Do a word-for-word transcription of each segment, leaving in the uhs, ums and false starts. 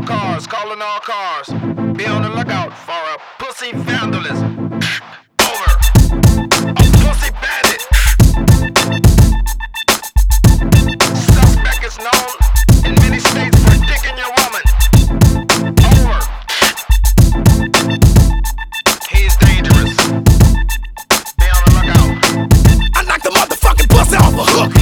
all cars, calling all cars. Be on the lookout for a pussy vandalist. Over. A pussy bandit. Suspect is known in many states for dicking your woman. Over. He's dangerous. Be on the lookout. I knock the motherfucking pussy off a hook.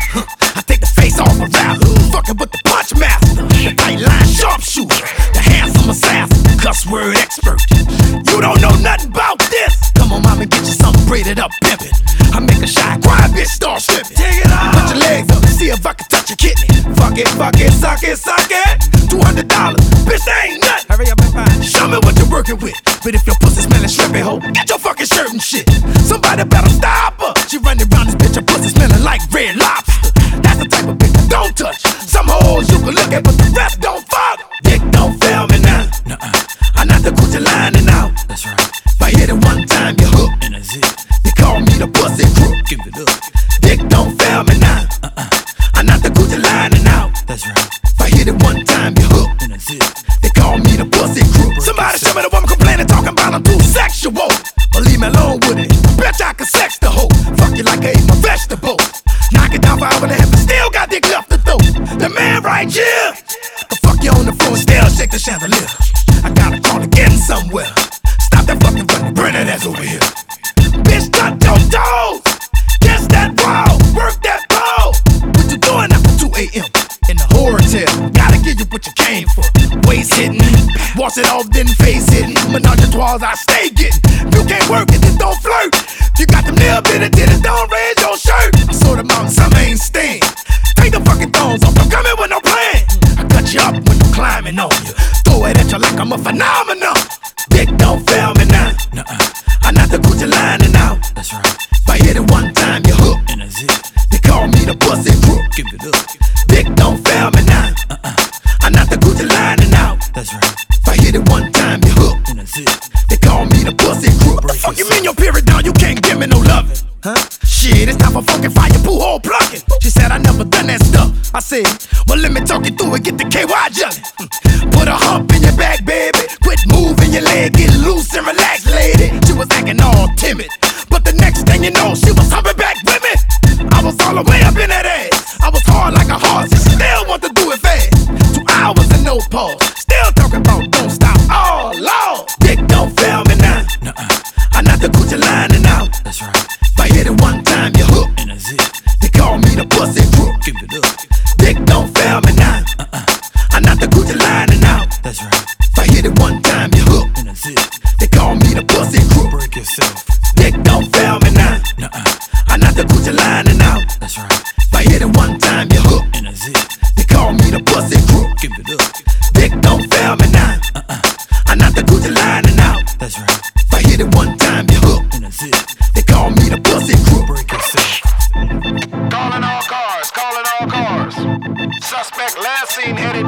I take the face off a rap. Fucking with the punch master, the tight line sharpshooter, the handsome assassin, cuss word expert. You don't know nothing about this. Come on, mama, get you something braided up, pimpin'. I make a shy, quiet bitch start stripping. Take it off. Put your legs up, see if I can touch your kidney. Fuck it, fuck it, suck it, suck it. Two hundred dollars, bitch, that ain't nothing. Hurry up and find. Show me what you're working with. But if your pussy smelling shrimpy, ho, get your fucking shirt and shit. Somebody better stop her. She running around this bitch, her pussy smelling like red lobster. That's the type of bitch I don't touch. Some hoes you can look at, but the rest don't fuck. Dick don't fail me now. Nuh-uh. I knock the coochie lining out. That's right. If I hit it one time, you hook. And that's it. They call me the pussy crook. Give it up. Dick don't fail me now. Uh-uh. I knock the coochie lining out. That's right. If I hit it one time, you hook. And that's it. They call me the pussy crook. Somebody show me the woman complaining, talking about I'm too sexual. But leave me alone with it. Bet I can sex the hoe. Fuck you like I ate my vegetable. Knock it down for hour and a half and still got dick left to throw. The man right here can fuck you on the floor and still shake the chandelier. I gotta call again somewhere. Stop that fucking running, burn that ass over here. Bitch, touch your toes. Kiss that wall, work that pole. What you doing after two A M in the hotel? Gotta give you what you came for. Waist hitting, wash it off, then face hitting. Menage a trois, I stay getting. You can't work it, then don't flirt. You got them nail bitty titties, don't raise your shirt. I saw them out, some ain't stain. Take the fucking thongs off, I'm coming with no plan. I cut you up when I'm climbing on you. Throw it at you like I'm a phenomenon. Dick don't fail me now. Nuh-uh. I knock the coochie lining out. That's right. If I hit it one time, you hook. And that's it. They call me the pussy crook. Give it up. Dick don't fail me now. Uh-uh. I knock the coochie lining out. That's right. If I hit it one time, you hook. And that's it. They call me the pussy crook. What the fuck you mean your period down? You can't give me no loving. Huh? Shit, it's time for fucking fire, poo hole plucking. She said I never done that stuff. I said, well let me talk you through it, get the K Y jelly. Put a hump in your back, baby. Quit moving your leg, get loose and relax, lady. She was acting all timid, but the next thing you know, she was humping back with me. I was all the way up in that ass. I was hard like a horse, and she still want to do it fast. Two hours and no pause, still talking about don't stop. Oh Lord, dick don't fail me now. Nuh-uh. I knock the coochie lining out. That's right. If I hit it one time, you hook. And that's it. They call me the pussy crook. Give it up. Dick don't fail me now. Uh-uh. I knock the coochie lining out. That's right. If I hit it one time, you hook. And that's it. They call me the pussy crook. Break yourself. Dick don't fail me now. Nuh-uh. I knock the coochie lining out. That's right. If I hit it one time, you hook. And that's it. They call me the pussy crook. Give it up. Dick don't fail me now. Uh-uh. I knock the coochie lining out. That's right. If I hit it one time, you hook. And that's it. They call me the pussy crook. Break yourself. Calling all cars, calling all cars. Suspect last seen headed